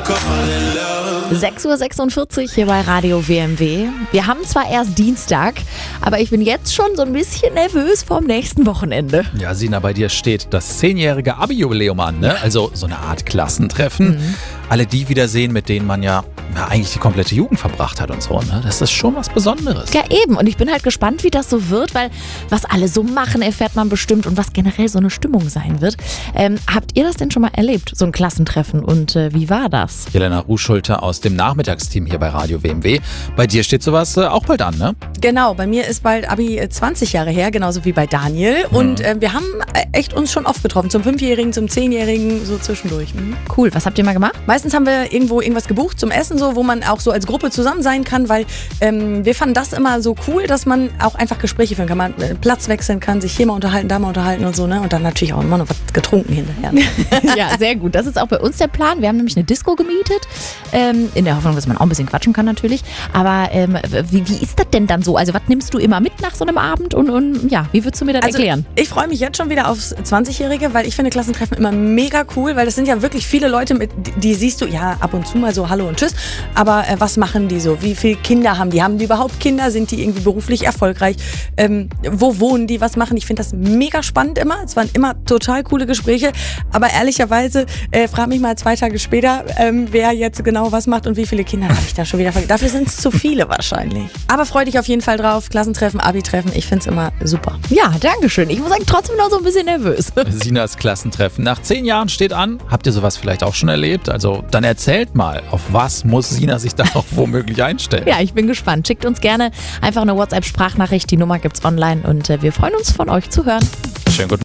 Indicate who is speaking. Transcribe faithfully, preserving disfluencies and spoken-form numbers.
Speaker 1: sechs Uhr sechsundvierzig hier bei Radio W M W. Wir haben zwar erst Dienstag, aber ich bin jetzt schon so ein bisschen nervös vorm nächsten Wochenende.
Speaker 2: Ja, Sina, bei dir steht das zehnjährige Abi-Jubiläum an, ne? Also so eine Art Klassentreffen. Mhm. Alle die wiedersehen, mit denen man ja, ja eigentlich die komplette Jugend verbracht hat und so, ne? Das ist schon was Besonderes.
Speaker 1: Ja, eben. Und ich bin halt gespannt, wie das so wird, weil was alle so machen, erfährt man bestimmt und was generell so eine Stimmung sein wird. Ähm, habt ihr das denn schon mal erlebt, so ein Klassentreffen? Und äh, wie war das?
Speaker 2: Jelena Ruhschulte aus dem Nachmittagsteam hier bei Radio W M W. Bei dir steht sowas äh, auch bald an, ne?
Speaker 3: Genau, bei mir ist bald Abi zwanzig Jahre her, genauso wie bei Daniel. Mhm. Und äh, wir haben echt uns schon oft getroffen, zum Fünfjährigen, zum Zehnjährigen, so zwischendurch. Mhm.
Speaker 1: Cool, was habt ihr mal gemacht?
Speaker 3: Meistens haben wir irgendwo irgendwas gebucht zum Essen, so, wo man auch so als Gruppe zusammen sein kann, weil ähm, wir fanden das immer so cool, dass man auch einfach Gespräche führen kann, man äh, Platz wechseln kann, sich hier mal unterhalten, da mal unterhalten und so, ne? Und dann natürlich auch immer noch was getrunken hinterher. Ne?
Speaker 1: Ja, sehr gut. Das ist auch bei uns der Plan. Wir haben nämlich eine Disco gemietet, ähm, in der Hoffnung, dass man auch ein bisschen quatschen kann natürlich. Aber ähm, wie, wie ist das denn dann so? Also was nimmst du immer mit nach so einem Abend und, und ja, wie würdest du mir das
Speaker 3: also,
Speaker 1: erklären?
Speaker 3: Ich freue mich jetzt schon wieder aufs zwanzigjährige, weil ich finde Klassentreffen immer mega cool, weil das sind ja wirklich viele Leute, mit, die, die siehst du ja ab und zu mal so Hallo und Tschüss, aber äh, was machen die so? Wie viele Kinder haben die? Haben die überhaupt Kinder? Sind die irgendwie beruflich erfolgreich? Ähm, wo wohnen die? Was machen die? Ich finde das mega spannend immer. Es waren immer total coole Gespräche, aber ehrlicherweise äh, frag mich mal zwei Tage später, ähm, wer jetzt genau was macht und wie viele Kinder habe ich da schon wieder vergessen. Dafür sind es zu viele wahrscheinlich. Aber freu dich auf jeden Fall drauf. Klassentreffen, Abi-Treffen, ich finde es immer super.
Speaker 1: Ja, danke schön. Ich muss sagen, trotzdem noch so ein bisschen nervös.
Speaker 2: Sinas Klassentreffen nach zehn Jahren steht an. Habt ihr sowas vielleicht auch schon erlebt? Also dann erzählt mal, auf was muss Sina sich da noch womöglich einstellen?
Speaker 1: Ja, ich bin gespannt. Schickt uns gerne einfach eine WhatsApp-Sprachnachricht. Die Nummer gibt's online und äh, wir freuen uns, von euch zu hören.
Speaker 2: Schönen guten